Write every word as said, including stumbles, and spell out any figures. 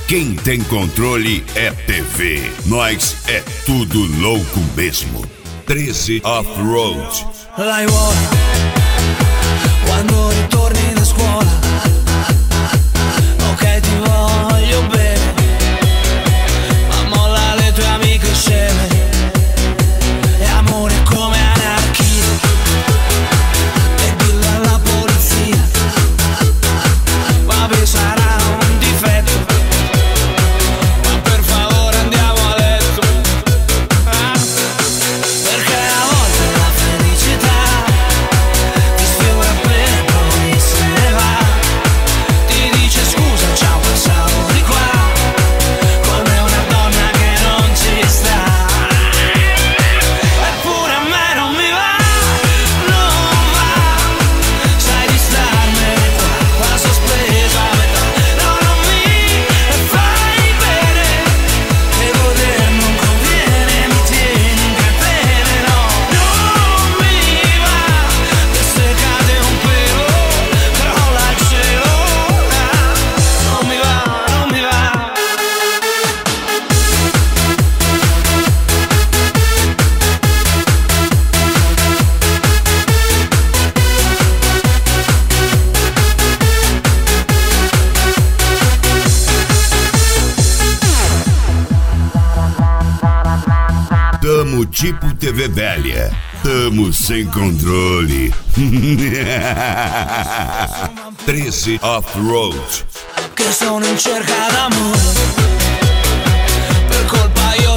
Quem tem controle é T V. Nós é tudo louco mesmo. treze Off-Road. L'hai vuole quando ritorni da scuola. Ok, ti voglio bene, ma molla le tue amiche sceme. E amore come anarchia, e dillo alla polizia. Vabbè, sarà un difetto, ma per favore andiamo a letto. Ah, perché a volte la felicità ti sfiora appena poi se ne va. Ti dice scusa, ciao, passavo di qua, come una donna che non ci sta. Eppure a me non mi va, non va. Sai di starmene qua, qua sospesa a metà. No, non mi fai bene, e goder non conviene, mi tieni in catene. No, non mi va, che se cade un pelo crolla il cielo. Ah, non mi va, non mi va. Tamo tipo T V velha. Tamo sem controle. treze Off-Road. Che sono in cerca d'amore, per colpa io